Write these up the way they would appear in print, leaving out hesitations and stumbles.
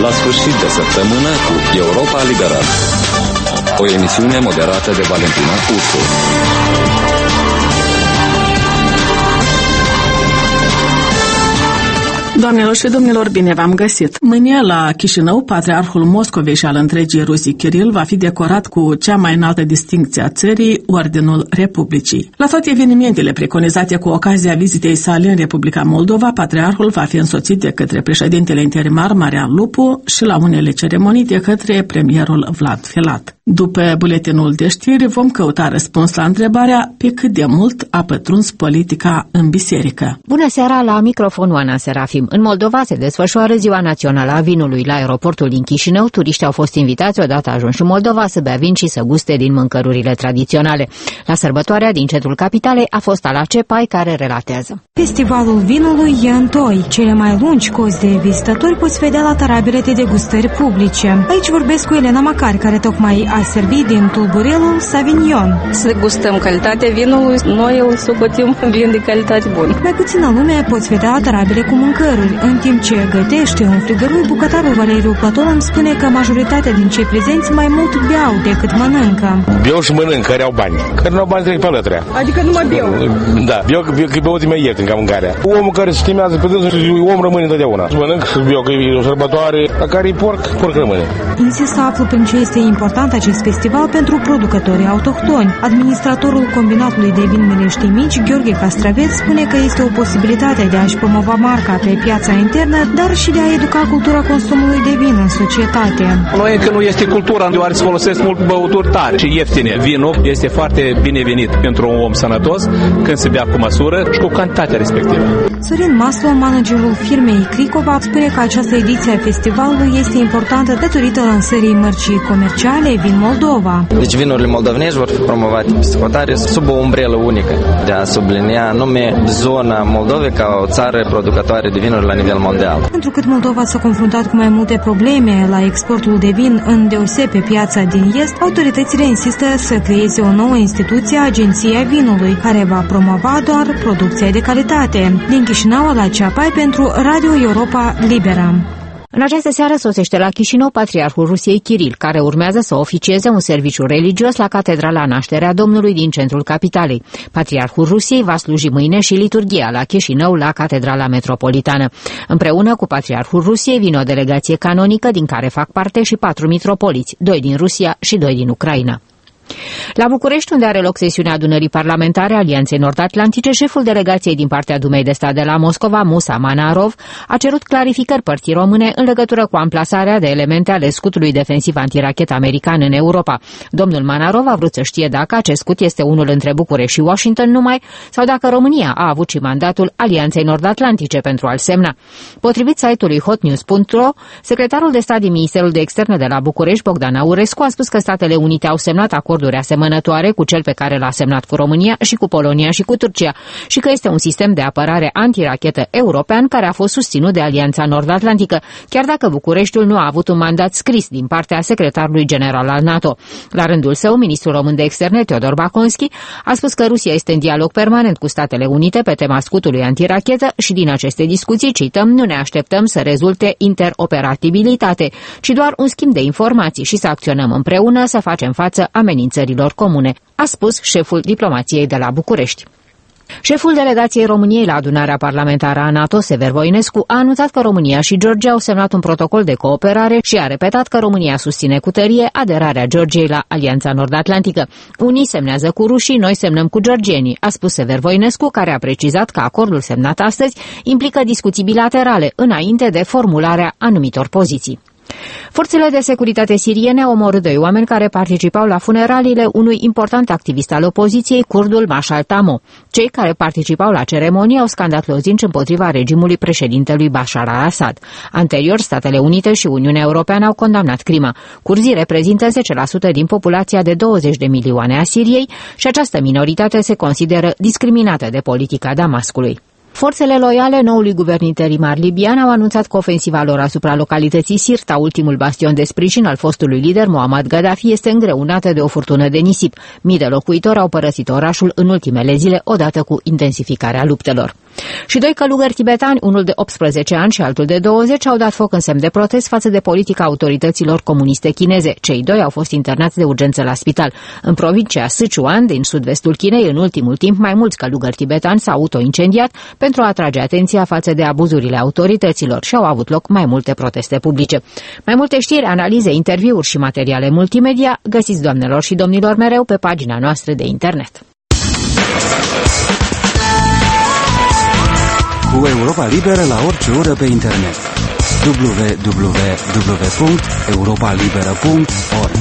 la sfârșit de săptămână cu Europa Liberală. O emisiune moderată de Valentina Ursu. Doamnelor și domnilor, bine v-am găsit! Mâine la Chișinău, Patriarhul Moscovei și al întregii Rusii Kiril va fi decorat cu cea mai înaltă distincție a țării, Ordinul Republicii. La toate evenimentele preconizate cu ocazia vizitei sale în Republica Moldova, Patriarhul va fi însoțit de către președintele interimar Marian Lupu și la unele ceremonii de către premierul Vlad Filat. După buletinul de știri, vom căuta răspuns la întrebarea pe cât de mult a pătruns politica în biserică. Bună seara, la microfonul Ana Serafim. În Moldova se desfășoară Ziua Națională a Vinului. La aeroportul din Chișinău, turiștii au fost invitați odată ajunși în Moldova să bea vin și să guste din mâncărurile tradiționale. La sărbătoarea din centrul capitalei a fost Ala Cepai, care relatează. Festivalul vinului e în toi. Cele mai lungi cozi de vizitatori poți vedea la tarabile de degustări publice. Aici vorbesc cu Elena Macari, care tocmai a servit din tulburelul Savignon. Să gustăm calitatea vinului, noi îl socotim vin de calitate bună. Mai puțină lume poți vedea la tarabile cu mâncăruri. În timp ce gătește un frigărui, bucătarul Valeriu Platon îmi spune că majoritatea din cei prezenți mai mult beau decât mănâncă. Beau și mănânc, care au bani. Care nu au bani trec pe alătrea. Adică nu mă beau. Da, beau că băuți mai ieftin ca mâncarea. Omul care se stimează pe dânsul, om rămâne întotdeauna. Mănânc și beau că e o sărbătoare, la care e porc rămâne. Insist să aflu prin ce este important acest festival pentru producătorii autohtoni. Administratorul combinatului de vin Mileștii Mici, Gheorghe Castraveț, spune că este o posibilitate de a-și promova marca pe piața internă, dar și de a educa cultura consumului de vin în societate. Noi încă nu este cultura, deoarece folosesc mult băuturi tari și ieftine. Vinul este foarte binevenit pentru un om sănătos când se bea cu măsură și cu cantitatea respectivă. Sorin Maslo, managerul firmei Cricova, spune că această ediție a festivalului este importantă datorită lansării mărcii comerciale Vin Moldova. Deci vinurile moldovenești vor fi promovate peste hotare sub o umbrelă unică de a sublinia anume zona Moldovei ca o țară producătoare de vinuri la nivel mondial. Întrucât Moldova s-a confruntat cu mai multe probleme la exportul de vin, îndeosebi pe piața din Est, autoritățile insistă să creeze o nouă instituție, Agenția Vinului, care va promova doar producția de calitate. Din Chișinău, la Ceapai pentru Radio Europa Liberă. În această seară sosește la Chișinău Patriarhul Rusiei Kiril, care urmează să oficieze un serviciu religios la Catedrala Nașterea Domnului din centrul capitalei. Patriarhul Rusiei va sluji mâine și liturghia la Chișinău, la Catedrala Metropolitană. Împreună cu Patriarhul Rusiei vine o delegație canonică din care fac parte și 4 mitropoliți, 2 din Rusia și 2 din Ucraina. La București, unde are loc sesiunea adunării parlamentare Alianței Nord-Atlantice, șeful delegației din partea Dumei de Stat de la Moscova, Musa Manarov, a cerut clarificări părții române în legătură cu amplasarea de elemente ale scutului defensiv antirachetă american în Europa. Domnul Manarov a vrut să știe dacă acest scut este unul între București și Washington numai, sau dacă România a avut și mandatul Alianței Nord-Atlantice pentru a-l semna. Potrivit site-ului hotnews.ro, secretarul de stat din Ministerul de Externe de la București, Bogdan Aurescu, a spus că Statele Unite au semnat acorduri asemănătoare cu cel pe care l-a semnat cu România și cu Polonia și cu Turcia și că este un sistem de apărare antirachetă european care a fost susținut de Alianța Nord-Atlantică, chiar dacă Bucureștiul nu a avut un mandat scris din partea secretarului general al NATO. La rândul său, ministrul român de externe, Teodor Baconski, a spus că Rusia este în dialog permanent cu Statele Unite pe tema scutului antirachetă și din aceste discuții, cităm, nu ne așteptăm să rezulte interoperabilitate, ci doar un schimb de informații și să acționăm împreună să facem față amenințărilor comune, a spus șeful diplomației de la București. Șeful delegației României la adunarea parlamentară a NATO, Sever Voinescu, a anunțat că România și Georgia au semnat un protocol de cooperare și a repetat că România susține cu tărie aderarea Georgiei la Alianța Nord-Atlantică. Unii semnează cu rușii, noi semnăm cu georgienii, a spus Sever Voinescu, care a precizat că acordul semnat astăzi implică discuții bilaterale înainte de formularea anumitor poziții. Forțele de securitate siriene au omorât 2 oameni care participau la funeraliile unui important activist al opoziției, kurdul Mashal Tamo. Cei care participau la ceremonie au scandat lozinci împotriva regimului președintelui Bashar al-Assad. Anterior, Statele Unite și Uniunea Europeană au condamnat crima. Kurzii reprezintă 10% din populația de 20 de milioane a Siriei și această minoritate se consideră discriminată de politica Damascului. Forțele loiale noului guvern interimar libian au anunțat că ofensiva lor asupra localității Sirta, ultimul bastion de sprijin al fostului lider Muammar Gaddafi, este îngreunată de o furtună de nisip. Mii de locuitori au părăsit orașul în ultimele zile, odată cu intensificarea luptelor. Și doi călugări tibetani, unul de 18 ani și altul de 20, au dat foc în semn de protest față de politica autorităților comuniste chineze. Cei doi au fost internați de urgență la spital. În provincia Sichuan, din sud-vestul Chinei, în ultimul timp, mai mulți călugări tibetani s-au autoincendiat pentru a atrage atenția față de abuzurile autorităților și au avut loc mai multe proteste publice. Mai multe știri, analize, interviuri și materiale multimedia găsiți, doamnelor și domnilor, mereu pe pagina noastră de internet. Cu Europa Liberă la orice oră pe internet. www.europalibera.org.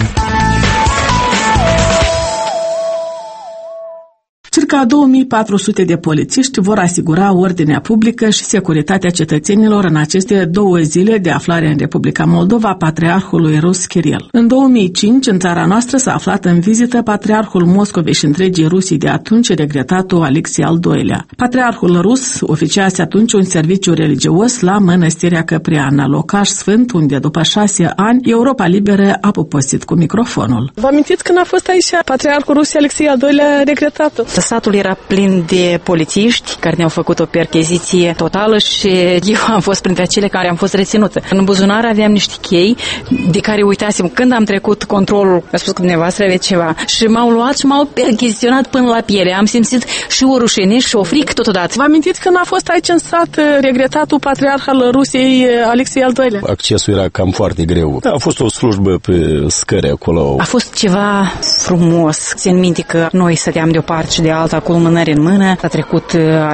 Circa 2400 de polițiști vor asigura ordinea publică și securitatea cetățenilor în aceste 2 zile de aflare în Republica Moldova Patriarhului Rus Kiril. În 2005, în țara noastră s-a aflat în vizită Patriarhul Moscovei și întregii Rusii de atunci, regretatul Alexei al II-lea. Patriarhul Rus oficiase atunci un serviciu religios la Mănăstirea Căpriana, locaș sfânt unde după 6 ani Europa Liberă a poposit cu microfonul. Vă amintiți când a fost aici Patriarhul Rusiei Alexei al II-lea, regretatul? Satul era plin de polițiști care ne-au făcut o percheziție totală și eu am fost printre acele care am fost reținută. În buzunar aveam niște chei de care uitasem. Când am trecut controlul, a spus că dumneavoastră aveți ceva și m-au luat și m-au percheziționat până la piele. Am simțit și o rușine și o frică totodată. Vă amintiți când a fost aici în sat regretatul Patriarh al Rusiei Alexei al II-lea? Accesul era cam foarte greu. A fost o slujbă pe scări acolo. A fost ceva frumos. Țin minte că noi stăteam de o parte și de alta cu lumânări în mână. A trecut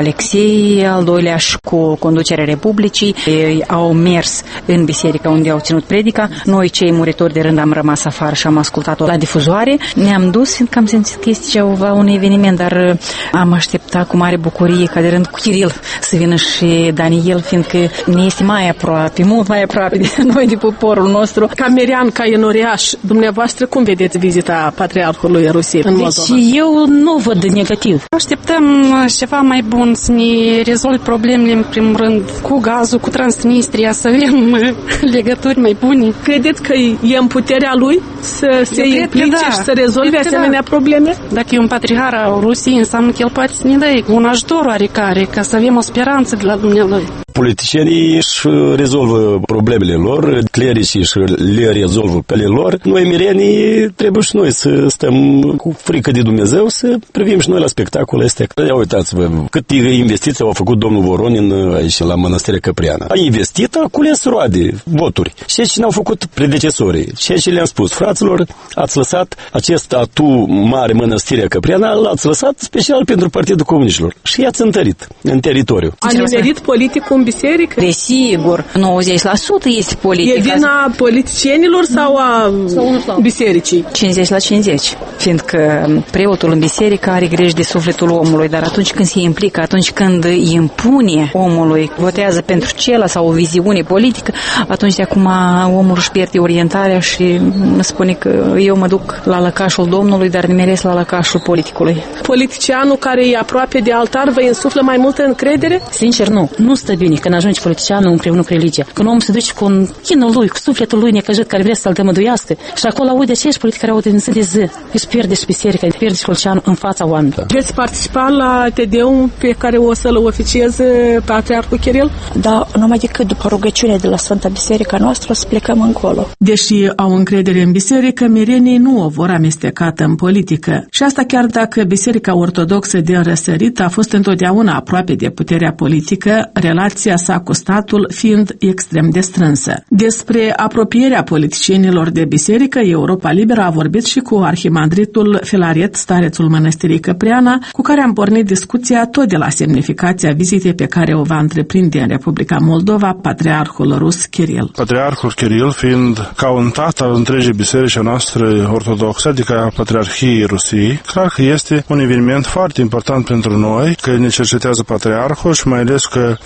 Alexei al II-lea și cu conducerea Republicii. Ei au mers în biserică unde au ținut predica. Noi, cei muritori de rând, am rămas afară și am ascultat-o la difuzoare. Ne-am dus, fiindcă am simțit că este ceva, un eveniment, dar am așteptat cu mare bucurie ca de rând cu Kiril să vină și Daniel, fiindcă ne este mai aproape, mult mai aproape de noi, de poporul nostru. Ca merian, ca enoriaș, dumneavoastră cum vedeți vizita Patriarhului Rusiei în Moldova? Deci eu nu văd negativ. Așteptăm ceva mai bun, să ne rezolve problemele, în primul rând, cu gazul, cu Transnistria, să avem legături mai bune. Credeți că e în puterea lui să se implice și să rezolve asemenea probleme? Dacă e un patriarh al Rusiei, înseamnă că el poate să ne dea un ajutor oarecare, ca să avem o speranță de la Dumnezeu. Politicienii își rezolvă problemele lor, clericii își le rezolvă pe ale lor. Noi, mirenii, trebuie și noi să stăm cu frică de Dumnezeu, să privim și noi la spectacolul ăsta. Ia uitați-vă, cât investiții au făcut domnul Voronin aici la Mănăstirea Căpriana. A investit, a cules roade, voturi. Și ce ne-au făcut predecesorii? Ceea ce le-am spus, fraților, ați lăsat acest atu mare Mănăstirea Căpriana, l-ați lăsat special pentru Partidul Comuniștilor. Și i-ați întărit în teritoriu. A nimerit politicul în biserică? Desigur, 90% este politică. E vina politicienilor sau a bisericii? 50-50, fiindcă preotul în biserică are grijă de sufletul omului, dar atunci când se implică, atunci când îi impune omului, votează pentru cela sau o viziune politică, atunci de acum omul își pierde orientarea și spune că eu mă duc la lăcașul Domnului, dar nimeresc la lăcașul politicului. Politicianul care e aproape de altar vă insuflă mai multă încredere? Sincer, nu stă bine când ajunge politicianul împreună cu religia. Când omul se duce cu chinul lui, cu sufletul lui necăjit, care vrea să-l tămăduiască și acolo aude aceeași politică care aude în zi de zi. Își pierde și biserica, își pierde și politicianul în fața oamenilor. Veți participa la TD-ul pe care o să-l oficieze Patriarhul Kiril? Da, numai decât după rugăciune de la Sfânta Biserica noastră să plecăm încolo. Deși au încredere în biserică, mirenii nu o vor amestecată în politică. Și asta chiar dacă Biserica Ortodoxă de răsărit a fost întotdeauna aproape de puterea politică, relația sa cu statul fiind extrem de strânsă. Despre apropierea politicienilor de biserică, Europa Liberă a vorbit și cu arhimandritul Filaret, starețul Mănăstirii Căpriana, cu care am pornit discuția tot de la semnificația vizitei pe care o va întreprinde în Republica Moldova Patriarhul Rus Kiril. Patriarhul Kiril fiind ca un tată al întregii biserici noastre ortodoxe, adică a Patriarhiei Rusiei, clar că este un eveniment foarte important pentru noi, că ne cercetează Patriarhul și mai ales că vrednicul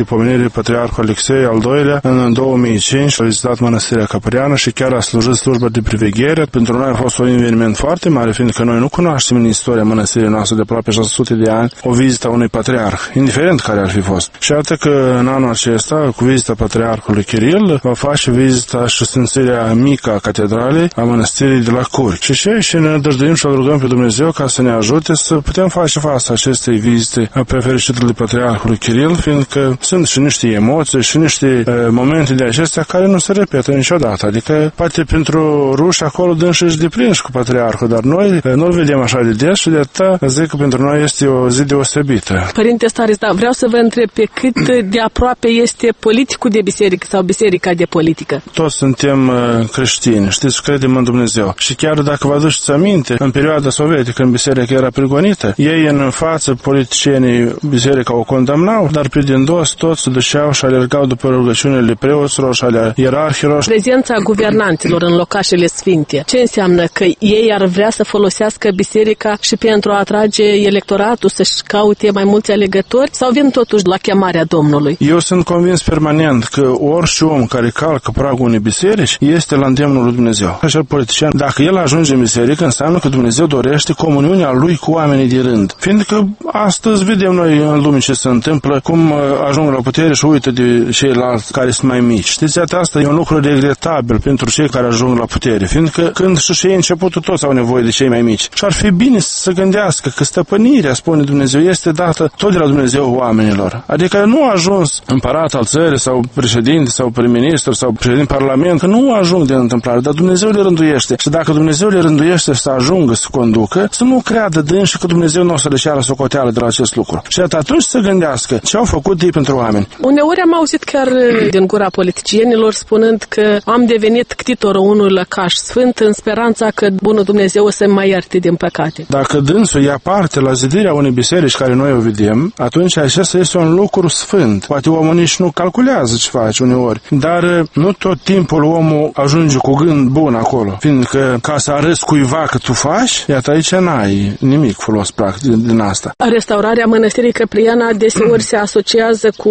de pomenire Patriarhul Alexei al II-lea în 2005 a vizitat Mănăstirea Căpăreană și chiar a slujit slujba de priveghere. Pentru noi a fost un eveniment foarte mare, fiindcă noi nu cunoaștem în istoria mănăstirii noastre de aproape 600 de ani o vizită a unui patriarh, indiferent care ar fi fost. Și iată că în anul acesta, cu vizita Patriarhului Kiril, va face vizita și sfințirea mică a catedralei a mănăstirii de la Curi. Și ne dăjduim și îl rugăm pe Dumnezeu ca să ne ajute să putem face față acestei vizite pe fericitului Patriarhului Kiril, fiindcă sunt și niște emoții și niște momente de acestea care nu se repetă niciodată. Adică poate pentru ruși acolo dânși deprinși cu Patriarhul, dar noi nu-l vedem așa de des și de atâta zic că pentru noi este o zi deosebită. Părinte Staris, da, vreau să vă întreb pe cât de aproape este politicul de biserică sau biserica de politică? Toți suntem creștini, știți, credem în Dumnezeu. Și chiar dacă vă aduceți aminte, în perioada sovietică, când biserica era prigonită, ei în față, politicienii, biserica o condamnau, dar pe din dos toți se duceau și alergau după rugăciunile preoților și ale ierarhilor. Prezența guvernanților în locașele sfinte, ce înseamnă? Că ei ar vrea să folosească biserica și pentru a atrage electoratul să-și caute mai mulți alegători sau vin totuși la chemarea Domnului? Eu sunt convins permanent că orice om care calcă pragul unei biserici este la îndemnul lui Dumnezeu. Așa politician, dacă el ajunge în biserică, înseamnă că Dumnezeu dorește comuniunea lui cu oamenii de rând. Fiindcă astăzi vedem noi în lume ce se întâmplă, cum ajung la putere și uită de ceilalți care sunt mai mici. Știți, asta e un lucru regretabil pentru cei care ajung la putere, fiindcă când și ei începutul toți au nevoie de cei mai mici. Și ar fi bine să se gândească că stăpânirea, spune Dumnezeu, este dată tot de la Dumnezeu oamenilor. Adică nu a ajuns împărat al țării sau președinte sau prim-ministru sau președinte parlament, că nu ajung de întâmplare, dar Dumnezeu le rânduiește. Și dacă Dumnezeu le rânduiește să ajungă să conducă, să nu creadă dânsi că Dumnezeu nu o să le ceară socoteală de la acest lucru. Și atunci să gândească ce au făcut ei pentru oameni. Uneori am auzit chiar din gura politicienilor spunând că am devenit ctitorul unui lăcaș sfânt în speranța că bunul Dumnezeu o să mai ierte din păcate. Dacă dânsul ia parte la zidirea unei biserici care noi o vedem, atunci acesta este un lucru sfânt. Poate omul nici nu calculează ce face uneori, dar nu tot timpul omul ajunge cu gând bun acolo, fiindcă ca să arăți cuiva că tu faci, iată aici n-ai nimic folos practic din asta. Restaurarea mănăstirii Căpriana deseori se asociază cu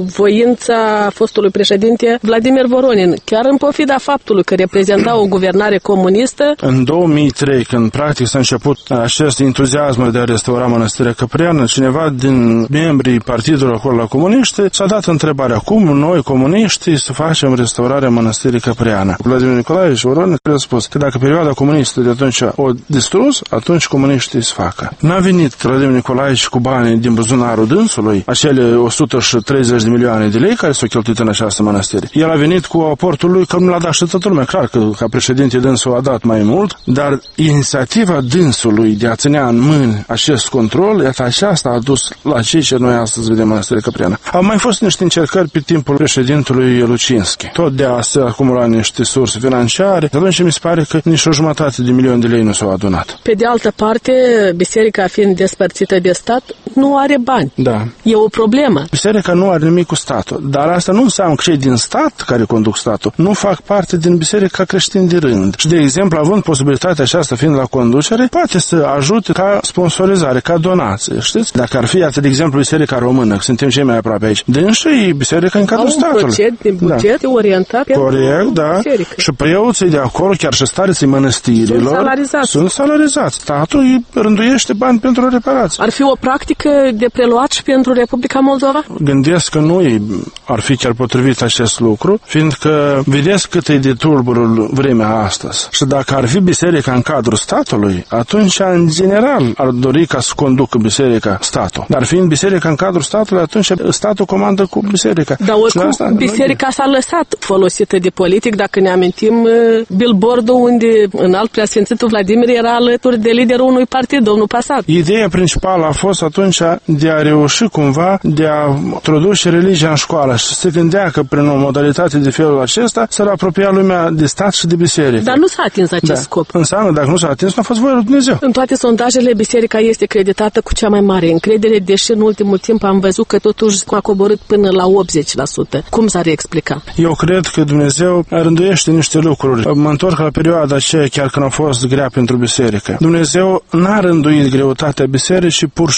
voința fostului președinte Vladimir Voronin, chiar în pofida faptului că reprezenta o guvernare comunistă. În 2003, când practic s-a început acest entuziasm de a restaura mănăstirea Căpriana, cineva din membrii partidului acolo la comuniști s-a dat întrebarea cum noi, comuniștii, să facem restaurarea mănăstirii Căpriana. Vladimir Nicolae și Voronin a spus că dacă perioada comunistă de atunci o distrus, atunci comuniștii să facă. N-a venit Vladimir Nicolae și cu banii din buzunarul dânsului, acele 130 de milioane de lei care s-au cheltuit în această mănăstire. El a venit cu aportul lui, că nu l-a dat și toată lumea. Clar că ca președinte dânsul a dat mai mult, dar inițiativa dânsului de a ținea în mâini acest control, iată aceasta a dus la ceea ce noi astăzi vedem Mănăstirea Căpriana. Au mai fost niște încercări pe timpul președintelui Lucinski, tot de a se acumula niște surse financiare, de atunci mi se pare că nici o jumătate de milion de lei nu s-au adunat. Pe de altă parte, biserica fiind despărțită de stat, nu are bani. Da. E o problemă. Biserica nu are nimic cu statul, dar asta nu înseamnă că cei din stat care conduc statul nu fac parte din biserica creștini de rând. Și, de exemplu, având posibilitatea aceasta fiind la conducere, poate să ajute ca sponsorizare, ca donație, știți? Dacă ar fi, atât de exemplu, biserica română, că suntem cei mai aproape aici, dânsi biserica în cadrul statului. Un procent din buget orientat pe biserică. Și preoții de acolo, chiar și stareții mănăstirilor, sunt salarizați. Statul îi rânduiește bani pentru reparații. Ar fi o practică de preluat și pentru Republica Moldova? Gândesc că nu ar fi chiar potrivit acest lucru, fiindcă vedeți cât e de tulburul vremea astăzi. Și dacă ar fi biserica în cadrul statului, atunci, în general, ar dori ca să conducă biserica statul. Dar fiind biserica în cadrul statului, atunci statul comandă cu biserica. Dar oricum, biserica s-a lăsat folosită de politic, dacă ne amintim billboardul unde înalt preasfințitul Vladimir era alături de liderul unui partid, domnul Pasat. Ideea principală a fost atunci de a reuși cumva de a introduce religia în școală și se gândea că prin o modalitate de felul acesta s-ar apropia lumea de stat și de biserică. Dar nu s-a atins acest scop. Înseamnă, dacă nu s-a atins, nu a fost voia lui Dumnezeu. În toate sondajele, biserica este creditată cu cea mai mare încredere, deși în ultimul timp am văzut că totuși a coborât până la 80%. Cum s-ar explica? Eu cred că Dumnezeu rânduiește niște lucruri. Mă întorc la perioada aceea, chiar când a fost grea pentru biserică. Dumnezeu n-a rânduit greutatea bisericii pur și simplu.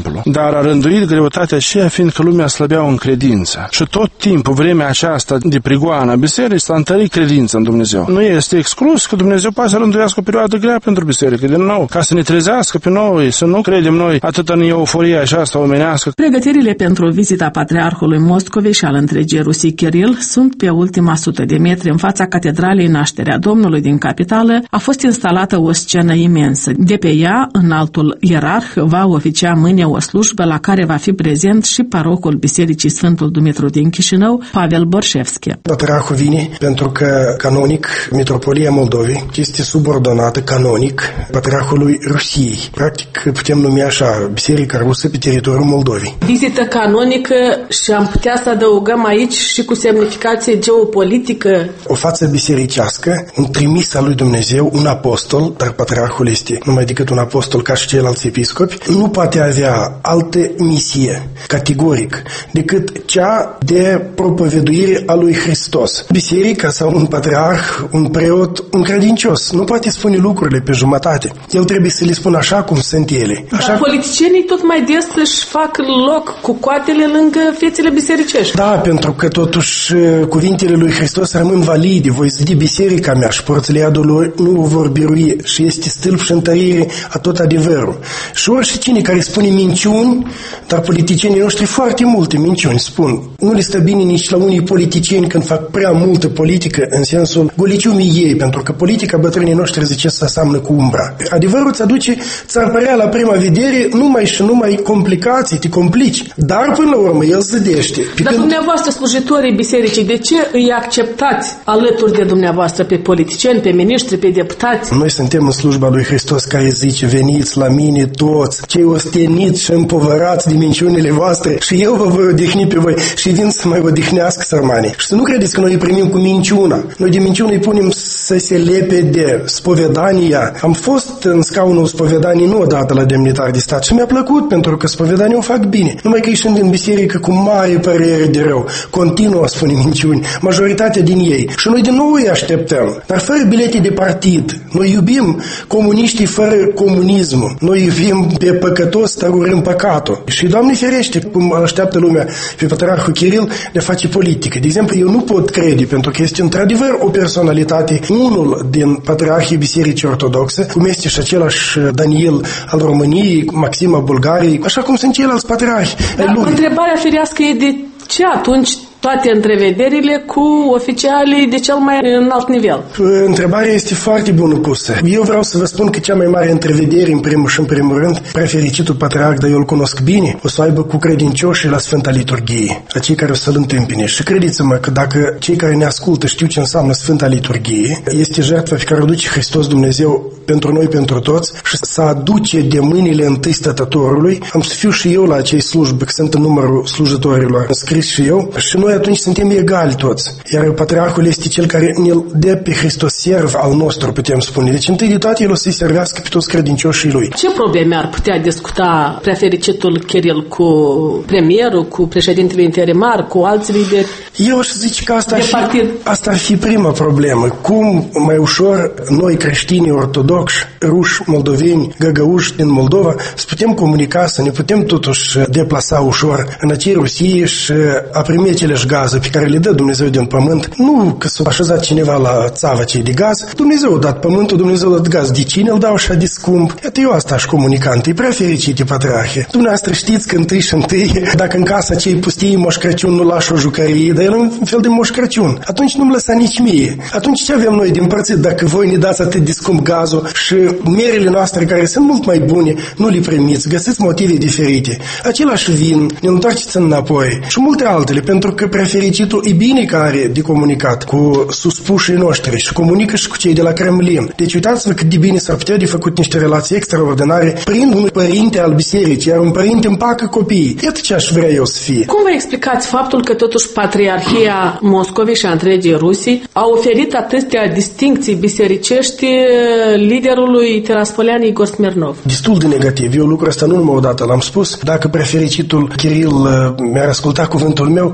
simplu, dar a rânduit greutatea aceea fiindcă lumea slăbea în credință. Și tot timpul, vremea aceasta de prigoană a bisericii, s-a întărit credința în Dumnezeu. Nu este exclus că Dumnezeu poate să rânduiască o perioadă grea pentru biserică, din nou, ca să ne trezească pe noi, să nu credem noi atât în euforia aceasta omenească. Pregătirile pentru vizita Patriarhului Moscovei și al întregii Rusii Kiril sunt pe ultima 100 de metri în fața Catedralei Nașterea Domnului din capitală. A fost instalată o scenă imensă. De pe ea, înaltul ierarh va oficia mâine o slujbă la care va fi prezent și parocul Bisericii Sfântul Dumitru din Chișinău, Pavel Borșevski. Patriarhul vine pentru că canonic Mitropolia Moldovei este subordonată canonic Patriarhului Rusiei. Practic putem numi așa Biserica Rusă pe teritoriul Moldovei. Vizită canonică și am putea să adăugăm aici și cu semnificație geopolitică. O față bisericească, un trimis al lui Dumnezeu, un apostol, dar Patriarhul este numai decât un apostol ca și ceilalți episcopi, nu poate avea altă misie, categoric, decât cea de propovăduire a lui Hristos. Biserica sau un patriarh, un preot, un credincios, nu poate spune lucrurile pe jumătate. El trebuie să le spună așa cum sunt ele. Așa... Dar politicienii tot mai des își fac loc cu coatele lângă fețele bisericești. Da, pentru că totuși cuvintele lui Hristos rămân valide. Voi zidi biserica mea și porțile iadului nu vor birui și este stâlp și întărire a tot adevărul. Și oricine care spune minciuni, dar politicienii noștri foarte multe minciuni spun. Nu le stă bine nici la unii politicieni când fac prea multă politică în sensul goliciumii ei, pentru că politica bătrânii noștri zice să seamănă cu umbra. Adevărul ți-ar părea la prima vedere numai și numai complicații, te complici. Dar până la urmă el zădește. Dar dumneavoastră, slujitorii bisericii, de ce îi acceptați alături de dumneavoastră pe politicieni, pe miniștri, pe deputați? Noi suntem în slujba lui Hristos care zice: veniți la mine toți, cei osteniți și împovărați de minciunile voastre și eu vă voi odihni pe voi. Și vin să mai odihnească sărmanii. Și să nu credeți că noi îi primim cu minciuna. Noi de minciună îi punem să se lepe de spovedania. Am fost în scaunul spovedanii nu odată la demnitar de stat și mi-a plăcut pentru că spovedanii o fac bine. Numai că ieșind din biserică cu mare părere de rău, continuă a spune minciuni, majoritatea din ei. Și noi din nou îi așteptăm, dar fără bilete de partid. Noi iubim comuniștii fără comunismul. Noi iubim pe păcătos, dar urâm păcatul. Și Doamne ferește, cum așteaptă lumea pe Patriarhul Kiril de a face politică. De exemplu, eu nu pot crede, pentru că este într-adevăr o personalitate, unul din patriarhii Bisericii Ortodoxe, cum este și același Daniel al României, Maxima Bulgariei, așa cum sunt ceilalți patriarhi. Dar întrebarea firească e de ce atunci toate întrevederile cu oficialii de cel mai înalt nivel? Întrebarea este foarte bună pusă. Eu vreau să vă spun că cea mai mare întrevedere, în primul rând, prefericitul patriarh, dar eu îl cunosc bine, o să aibă cu credincioșii la Sfânta Liturghie, a cei care o să-l întâmpine. Și credeți-mă că dacă cei care ne ascultă știu ce înseamnă Sfânta Liturghie, este jertfa pe care o duce Hristos Dumnezeu pentru noi, pentru toți, și să aduce de mâinile întâi stătătorului. Am să fiu și eu la acei slujbe, că sunt în numărul slujitorilor înscris și eu, și noi atunci suntem egali toți. Iar patriarhul este cel care ne-l dă pe Hristos serv al nostru, putem spune. Deci întâi de toate el o să-i servească pe toți credincioșii lui. Ce probleme ar putea discuta prefericitul Kiril cu premierul, cu președintele interimar, cu alți lideri? Eu aș zice că asta ar fi prima problemă. Cum mai ușor noi creștinii ortodoxi, ruși, moldoveni, găgăuși din Moldova să putem comunica, să ne putem totuși deplasa ușor în acei Rusie și a primi aceleși gaze pe care le dă Dumnezeu din pământ. Nu că s-a așezat cineva la țava cei de gaz. Dumnezeu a dat pământul, Dumnezeu a dat gaz. De cine îl dau așa de scump? Iată, eu asta aș comunica întâi. Prea fericite, patriarhe. Dumneavoastră știți că întâi și întâi, dacă în casa cei pustii Moș Crăciun nu lași o jucărie, dar el e un fel de Moș Crăciun. Atunci nu-mi lăsa nici mie. Atunci ce avem noi din împărțit dacă voi ne dați atât de scump gazul și merele noastre care sunt mult mai bune, nu le primiți, găsiți motive diferite. Același vin, ne întoarceți înapoi și multe altele, pentru că prefericitul e bine că are de comunicat cu suspușii noștri și comunică și cu cei de la Kremlin. Deci uitați-vă cât de bine s-ar putea de făcut niște relații extraordinare prin un părinte al bisericii, iar un părinte împacă copiii. Iată ce aș vrea eu să fie. Cum vă explicați faptul că totuși Patriarhia Moscovei și a întregii Rusii a oferit atâtea distincții bisericești liderului Teraspolian Igor Smirnov? Destul de negativ. Eu lucrul ăsta nu numai odată l-am spus. Dacă prefericitul Kiril mi-ar asculta cuvântul meu, l-aș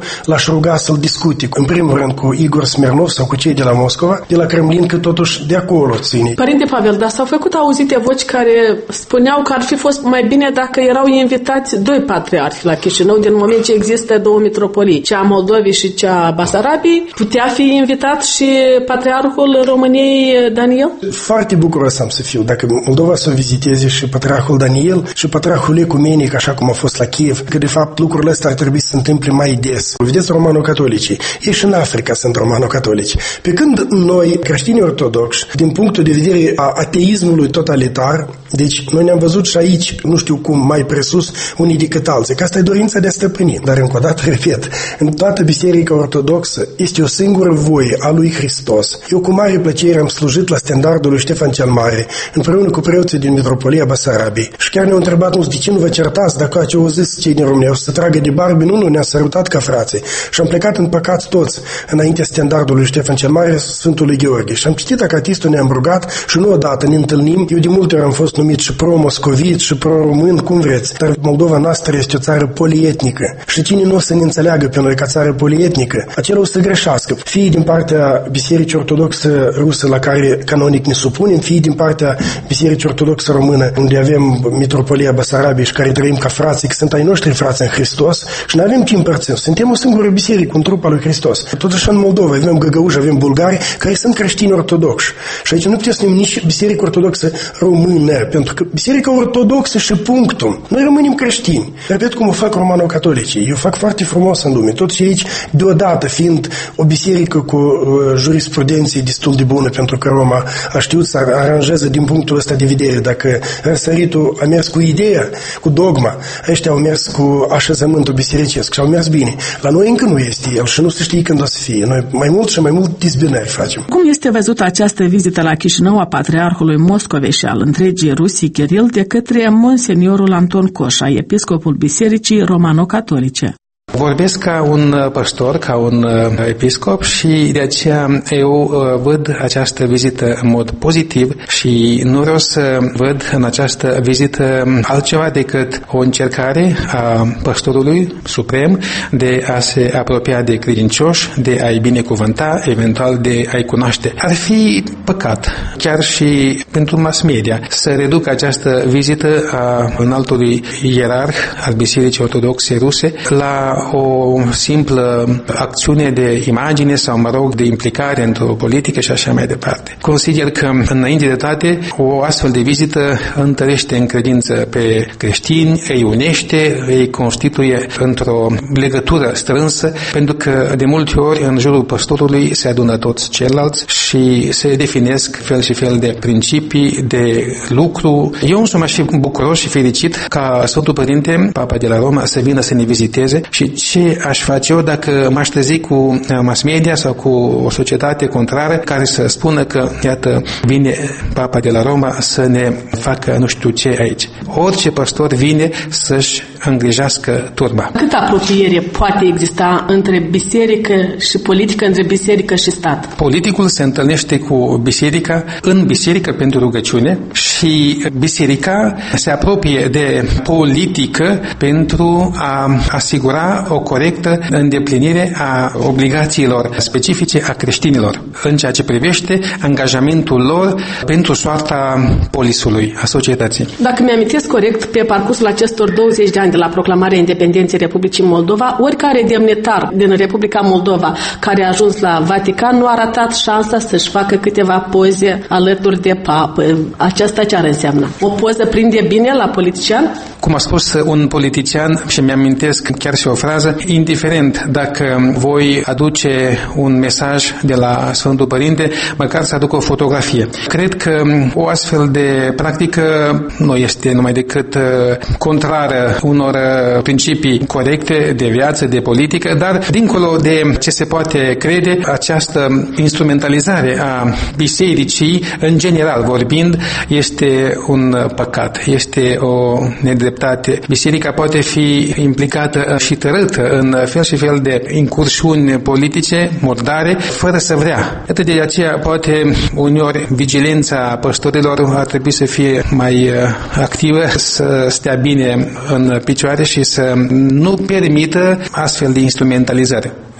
l-aș ruga să-l discute, în primul rând, cu Igor Smirnov sau cu cei de la Moscova, de la Kremlin, că totuși de acolo ține. Părinte Pavel, dar s-au făcut auzite voci care spuneau că ar fi fost mai bine dacă erau invitați doi patriarhi la Chișinău, din moment ce există două mitropolii, cea a Moldovei și cea a Basarabiei. Putea fi invitat și patriarhul României, Daniel? Foarte bucuros am să fiu dacă Moldova să o viziteze și patriarhul Daniel și patriarhul ecumenic, așa cum a fost la Kiev, că de fapt lucrurile astea ar trebui să se întâmple mai des. Vedeți, romano-catolicii, ei și în Africa sunt romano-catolici. Pe când noi, creștinii ortodoxi, din punctul de vedere a ateismului totalitar, deci noi ne-am văzut și aici, nu știu cum, mai presus unii decât alții, că asta e dorința de a stăpâni. Dar încă o dată, repet, în toată biserica ortodoxă este o singură voie a lui Hristos. Eu cu mare plăcere am slujit la standardul lui Ștefan cel Mare, împreună cu preoții din Mitropolia Basarabiei. Și chiar ne-au întrebat, de ce nu vă certați dacă ce au zis cei din România, o să tragă de barbi? Nu, ne-a sărutat ca frații. Și am plecat împăcați toți înaintea standardului lui Ștefan cel Mare, Sfântului Gheorghe. Și am citit acatistul, ne-am rugat și nu odată ne întâlnim. Eu de multe ori am fost numit și pro-moscovit și pro-român, cum vreți. Dar Moldova noastră este o țară polietnică. Și cine nu o să ne înțeleagă pe noi ca țară polietnică, acela o să greșească. Fie din partea Bisericii Ortodoxe Rusă, la care canonic ne supunem, fie din partea Bisericii Ortodoxe Română, unde avem Mitropolia Basarabiei și care trăim ca frații, că sunt ai noștri frați în Hristos și nu avem ce împărțim. Suntem o singură biserică, un trup al lui Hristos. Totuși în Moldova avem găgăuși, avem bulgari care sunt creștini ortodoxi. Și aici nu putem să numim nici Biserică Ortodoxă Română, pentru că Biserica Ortodoxă și punctul. Noi rămânem creștini. Repet cum o fac romano-catolicii. Eu fac foarte frumos în lume. Totuși aici, deodată, fiind o biserică cu jurisprudenție destul de bună, pentru că Roma a știut să aranjeze din punctul ăsta de vedere. Dacă răsăritul a mers cu ideea, cu dogma, ăștia au mers cu așezământul bisericesc și au mers bine. La noi încă nu este el și nu se știe când o să fie. Noi mai mult și mai mult dizbinări facem. Cum este văzută această vizită la Chișinău a Patriarhului Moscovei și al întregii Rusii Kiril de către Monseniorul Anton Coșa, episcopul Bisericii Romano-Catolice? Vorbesc ca un păstor, ca un episcop și de aceea eu văd această vizită în mod pozitiv și nu vreau să văd în această vizită altceva decât o încercare a păstorului suprem de a se apropia de credincioși, de a-i binecuvânta, eventual de a-i cunoaște. Ar fi păcat, chiar și pentru mass media, să reducă această vizită a înaltului ierarh al Bisericii Ortodoxe Ruse la o simplă acțiune de imagine sau, de implicare într-o politică și așa mai departe. Consider că, înainte de toate, o astfel de vizită întărește în credință pe creștini, îi unește, îi constituie într-o legătură strânsă, pentru că, de multe ori, în jurul păstorului se adună toți ceilalți și se definesc fel și fel de principii, de lucru. Eu însumi aș fi bucuros și fericit ca Sfântul Părinte, Papa de la Roma, să vină să ne viziteze. Și ce aș face eu dacă m-aș trezi cu mass media sau cu o societate contrară care să spună că, iată, vine Papa de la Roma să ne facă nu știu ce aici. Orice păstor vine să-și îngrijească turba. Câtă apropiere poate exista între biserică și politică, între biserică și stat? Politicul se întâlnește cu biserica în biserică pentru rugăciune și biserica se apropie de politică pentru a asigura o corectă îndeplinire a obligațiilor specifice a creștinilor în ceea ce privește angajamentul lor pentru soarta polisului, a societății. Dacă mi-amintesc corect, pe parcursul acestor 20 de ani de la proclamarea independenței Republicii Moldova, oricare demnitar din Republica Moldova care a ajuns la Vatican nu a ratat șansa să-și facă câteva poze alături de papă. Aceasta ce ar înseamnă? O poză prinde bine la politician? Cum a spus un politician, și mi-amintesc chiar și o frază, indiferent dacă voi aduce un mesaj de la Sfântul Părinte, măcar să aduc o fotografie. Cred că o astfel de practică nu este numai decât contrară unor principii corecte de viață, de politică, dar dincolo de ce se poate crede, această instrumentalizare a bisericii, în general vorbind, este un păcat, este o nedreptate. Biserica poate fi implicată și tărâtă în fel și fel de incursiuni politice, murdare, fără să vrea. Atât de aceea, poate uneori vigilența păstorilor ar trebui să fie mai activă, să stea bine în picioare și să nu permită astfel de instrumentalizare.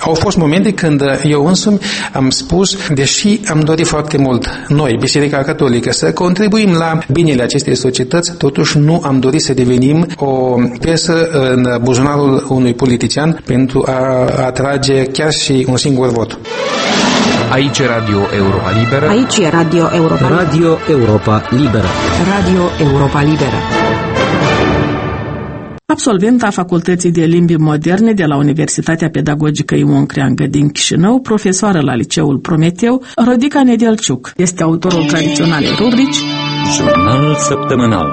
Au fost momente când eu însumi am spus, deși am dorit foarte mult noi, Biserica Catolică, să contribuim la binele acestei societăți, totuși nu am dorit să devenim o piesă în buzunarul unui politician pentru a atrage chiar și un singur vot. Aici e Radio Europa Liberă. Aici e Radio Europa Liberă. Radio Europa Liberă. Radio Europa Liberă. Absolventa Facultății de Limbi Moderne de la Universitatea Pedagogică Ion Creangă din Chișinău, profesoară la Liceul Prometeu, Rodica Nedelciuc este autorul tradiționalei rubrici Jurnal săptămânal.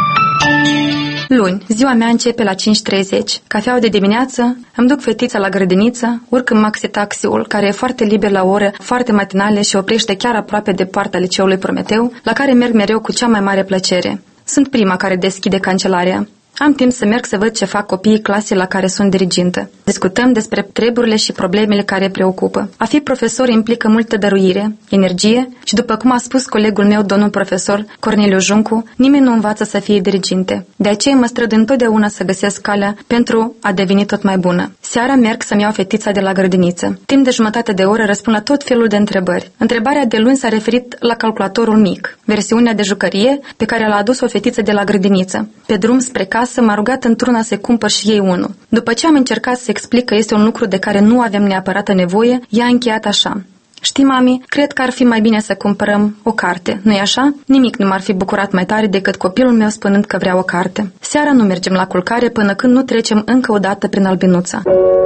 Luni, ziua mea începe la 5:30. Cafeaua de dimineață, îmi duc fetița la grădiniță, urc în maxi-taxiul, care e foarte liber la ore foarte matinale și oprește chiar aproape de poarta Liceului Prometeu, la care merg mereu cu cea mai mare plăcere. Sunt prima care deschide cancelarea. Am timp să merg să văd ce fac copiii clasei la care sunt dirigintă. Discutăm despre treburile și problemele care îi preocupă. A fi profesor implică multă dăruire, energie și, după cum a spus colegul meu, domnul profesor Corneliu Juncu, nimeni nu învață să fie diriginte. De aceea mă strădui întotdeauna să găsesc calea pentru a deveni tot mai bună. Seara merg să-mi iau fetița de la grădiniță. Timp de jumătate de oră răspund la tot felul de întrebări. Întrebarea de luni s-a referit la calculatorul mic, versiunea de jucărie pe care l-a adus o fetiță de la grădiniță. Pe drum spre casă m-a rugat într-una să cumpăr și ei unul. După ce am încercat să explic că este un lucru de care nu avem neapărat nevoie, ea a încheiat așa: știi, mami, cred că ar fi mai bine să cumpărăm o carte, nu-i așa? Nimic nu m-ar fi bucurat mai tare decât copilul meu spunând că vrea o carte. Seara nu mergem la culcare până când nu trecem încă o dată prin Albinuța.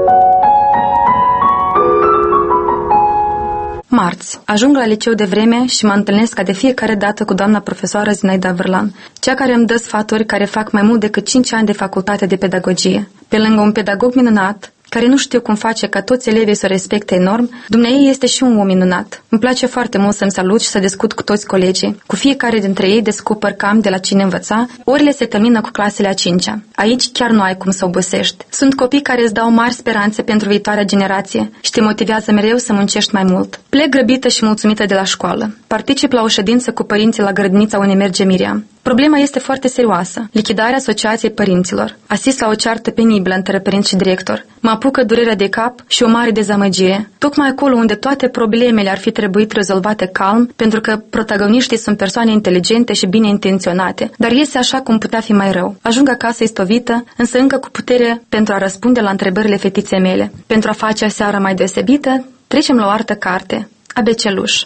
Marți. Ajung la liceu de vreme și mă întâlnesc ca de fiecare dată cu doamna profesoară Zinaida Vârlan, cea care îmi dă sfaturi care fac mai mult decât 5 ani de facultate de pedagogie. Pe lângă un pedagog minunat, care nu știu cum face ca toți elevii să o respecte enorm, dumneaei este și un om minunat. Îmi place foarte mult să-mi salut și să discut cu toți colegii. Cu fiecare dintre ei descoper cam de la cine învăța, orele se termină cu clasele a 5-a. Aici chiar nu ai cum să obosești. Sunt copii care îți dau mari speranțe pentru viitoarea generație și te motivează mereu să muncești mai mult. Plec grăbită și mulțumită de la școală. Particip la o ședință cu părinții la grădinița unde merge Miriam. Problema este foarte serioasă. Lichidarea Asociației Părinților. Asist la o ceartă penibilă între părinți și director. Mă apucă durerea de cap și o mare dezamăgire. Tocmai acolo unde toate problemele ar fi trebuit rezolvate calm, pentru că protagoniștii sunt persoane inteligente și bine intenționate, dar iese așa cum putea fi mai rău. Ajung acasă istovită, însă încă cu putere pentru a răspunde la întrebările fetiței mele. Pentru a face seara mai deosebită, trecem la o altă carte, Abeceluș.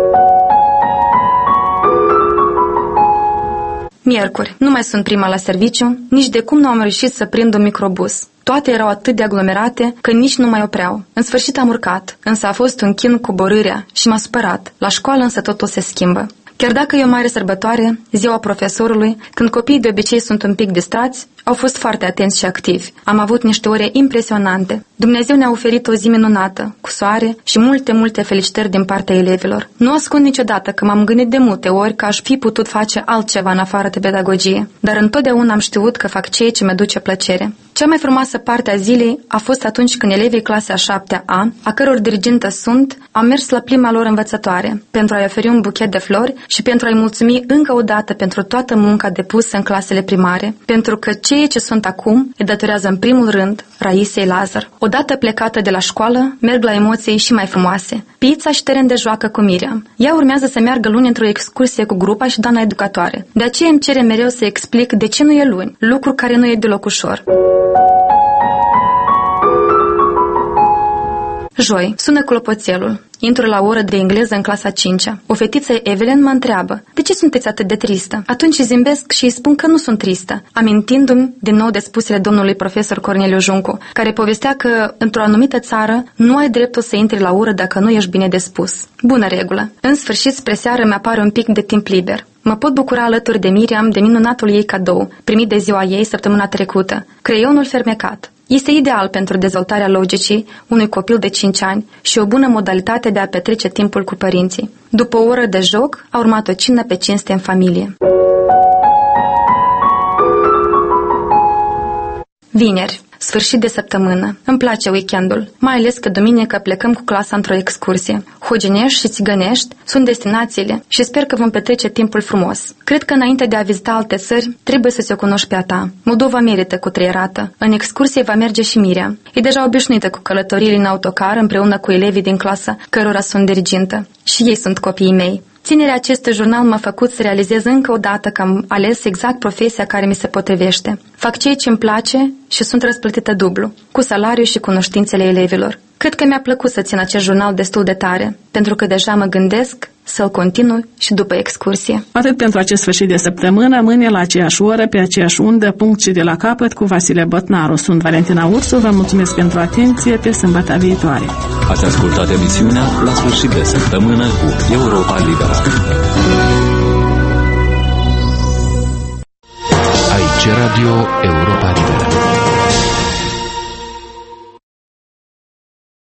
Miercuri. Nu mai sunt prima la serviciu, nici de cum nu am reușit să prind un microbus. Toate erau atât de aglomerate că nici nu mai opreau. În sfârșit am urcat, însă a fost un chin coborârea și m-a supărat. La școală însă totul se schimbă. Chiar dacă e o mare sărbătoare, ziua profesorului, când copiii de obicei sunt un pic distrați, au fost foarte atenți și activi. Am avut niște ore impresionante. Dumnezeu ne-a oferit o zi minunată, cu soare și multe felicitări din partea elevilor. Nu ascund niciodată că m-am gândit de multe ori că aș fi putut face altceva în afară de pedagogie, dar întotdeauna am știut că fac ceea ce mi duce plăcere. Cea mai frumoasă parte a zilei a fost atunci când elevii clasei a 7-a, a căror dirigintă sunt, au mers la prima lor învățătoare, pentru a-i oferi un buchet de flori și pentru a-i mulțumi încă o dată pentru toată munca depusă în clasele primare, pentru că ceea ce sunt acum îi datorează în primul rând Raisei Lazar. Odată plecată de la școală, merg la emoții și mai frumoase. Pizza și teren de joacă cu Miriam. Ea urmează să meargă luni într-o excursie cu grupa și doamna educatoare. De aceea îmi cere mereu să explic de ce nu e luni, lucru care nu e deloc ușor. Joi, sună clopoțelul. Intru la oră de engleză în clasa 5-a. O fetiță, Evelyn, mă întreabă: de ce sunteți atât de tristă? Atunci zâmbesc și îi spun că nu sunt tristă, amintindu-mi din nou de spusele domnului profesor Corneliu Juncu, care povestea că într-o anumită țară nu ai dreptul să intri la oră dacă nu ești bine de spus. Bună regulă. În sfârșit, spre seară mi-apare un pic de timp liber. Mă pot bucura alături de Miriam de minunatul ei cadou, primit de ziua ei săptămâna trecută, creionul fermecat. Este ideal pentru dezvoltarea logicii unui copil de 5 ani și o bună modalitate de a petrece timpul cu părinții. După o oră de joc, a urmat o cină pe cinste în familie. Vineri. Sfârșit de săptămână. Îmi place weekendul, mai ales că duminică plecăm cu clasa într-o excursie. Hoginești și Țigănești sunt destinațiile și sper că vom petrece timpul frumos. Cred că înainte de a vizita alte țări, trebuie să ți-o cunoști pe a ta. Moldova merită cutreierată. În excursie va merge și Mirea. E deja obișnuită cu călătoriile în autocar împreună cu elevii din clasă, cărora sunt dirigintă. Și ei sunt copiii mei. Ținerea acestui jurnal m-a făcut să realizez încă o dată că am ales exact profesia care mi se potrivește. Fac ceea ce îmi place și sunt răsplătită dublu, cu salariul și cunoștințele elevilor. Cred că mi-a plăcut să țin acest jurnal destul de tare, pentru că deja mă gândesc să-l continui și după excursie. Atât pentru acest sfârșit de săptămână, mâine la aceeași oră, pe aceeași undă, punct și de la capăt, cu Vasile Botnaru. Sunt Valentina Ursu, vă mulțumesc pentru atenție, pe sâmbătă viitoare. Ați ascultat emisiunea La sfârșit de săptămână cu Europa Liberă. Aici Radio Europa Liberă.